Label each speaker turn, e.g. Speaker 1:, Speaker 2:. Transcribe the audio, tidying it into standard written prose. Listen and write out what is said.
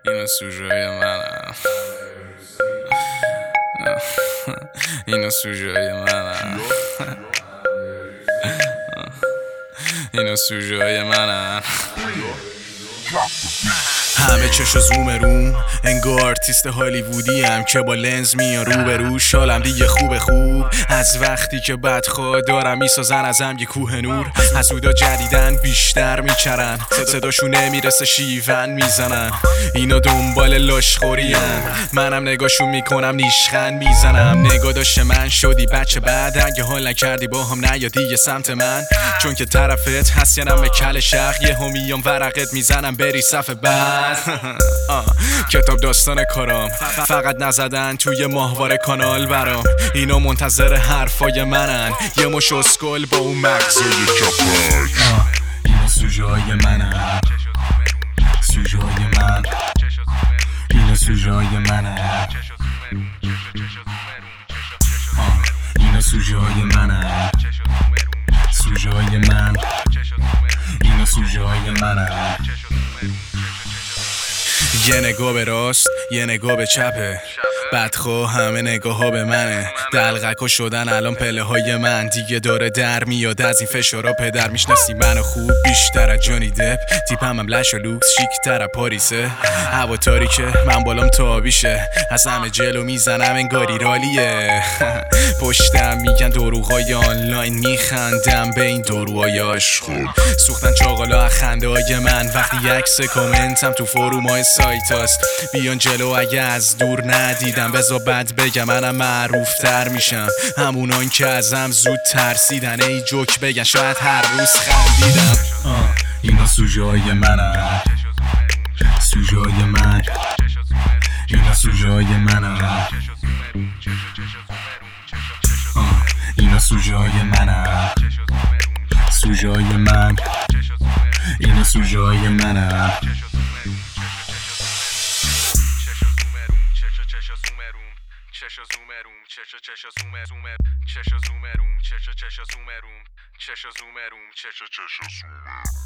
Speaker 1: اینو سوژه‌های منم. اینو سوژه‌های منم. اینو سوژه‌های منم. همه چشو زوم روم، انگار آرتیست هالیوودی هم که با لنز میان رو به رو. شالم دیگه خوب از وقتی که بدخواه دارم میسازن ازم یه کوه نور. حسودا جدیدن بیشتر میچرن، صداشون نمیرسه شیون میزنن. اینا دنبال لاشخورین، منم نگاشون میکنم نیشخند میزنم. نگاه داشت من شدی بچه بعد، اگه حال نکردی با هم نیا دیگه سمت من، چون که طرفت هستینم به کل شخ. یه همیام ورقت میزنم بری صف بعد. کتاب داستان کارام، فقط نزدن توی ماهواره کانال برام. اینا منتظر حرفای منن، یه مش اسکل با اون مغزای کپک. اینا سوژه‌های منن، سوژه‌های من. اینا سوژه‌های منن، اینا سوژه‌های منن، سوژه‌های من. اینا سوژه‌های منن. یه نگاه به راست، یه نگاه به چپه، بدخواه همه نگاه ها به منه. دلغکا شدن الان پله های من، دیگه داره در میاد از این فشارا. پدر میشناسی منو خوب بیشتر از جانی دپ، تیپم هم لش و لوکس شیکتر از پاریسه. هوا تاریکه من بالام تابیشه، از همه جلو میزنم انگاری رالیه. پشتم میگن دروغای آنلاین، میخندم به این دروهای عاشق. سوختن چاقالا از خنده های من وقتی عکس کامنتم تو فروم های سایت هست. بیان جلو اگه از دور ندیدم، بذار بد بگم منم معروف تر میشم. همونان که ازم زود ترسیدن، ای جوک بگن شاید هر روز خندیدم. اینا سوژه‌های منن، سوژه‌های من. اینا سوژه‌های منن، اینا سوژه‌های منن، سوژه‌های من. اینا سوژه‌های منن. چشا زومروم